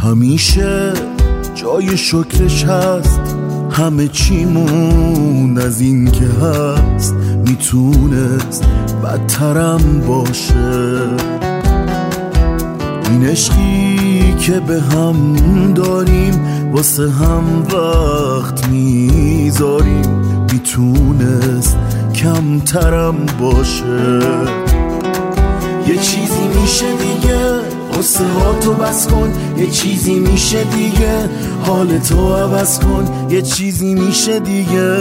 همیشه جای شکرش هست، همه چیمون از این که هست میتونست بدترم باشه. این عشقی که به هم داریم واسه هم وقت میذاریم میتونست کمترم باشه. یه چیزی میشه دیگه قصه ها تو بس کن، یه چیزی میشه دیگه حالتو عوض کن، یه چیزی میشه دیگه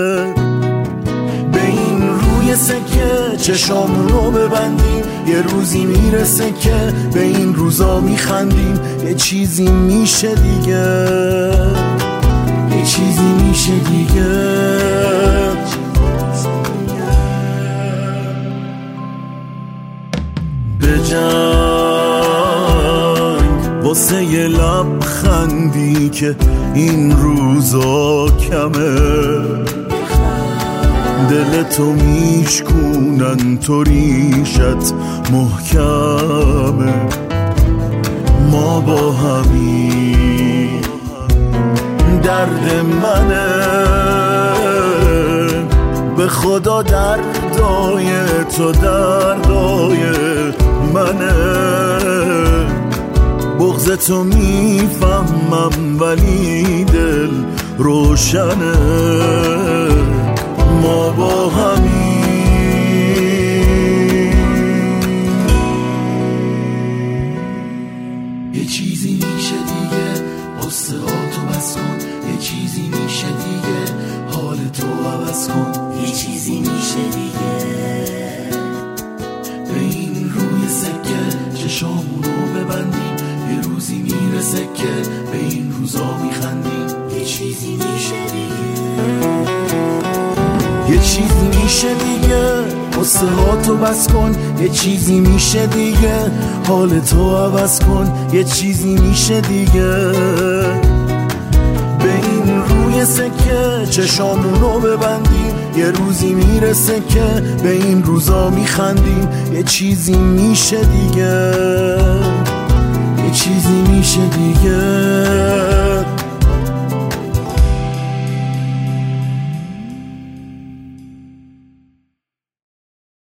به این روی سکه چشامون رو ببندیم، یه روزی میرسه که به این روزا میخندیم، یه چیزی میشه دیگه، یه چیزی میشه دیگه. به جنگ واسه یه لبخندی که این روزا کمه، دلتو میشکونن تو ریشت محکمه. ما با همین درد منه، به خدا دردای تو دردای منه. بغض تو میفهمم ولی دل روشنه. ما با همین یه چیزی میشه دیگه قصه ها تو بس کن، یه چیزی میشه دیگه حالتو عوض کن، یه چیزی میشه دیگه به این روی سکه چشامونو ببندیم، یه روزی میرسه که به این روزا میخندیم، یه چیزی میشه دیگه، یه چیزی میشه دیگه قصه ها تو بس کن، یه چیزی میشه دیگه حالتو عوض کن، یه چیزی میشه دیگه به این روی سکه چشامونو ببندیم، یه روزی میرسه که به این روزا میخندیم، یه چیزی میشه دیگه، یه چیزی میشه دیگه.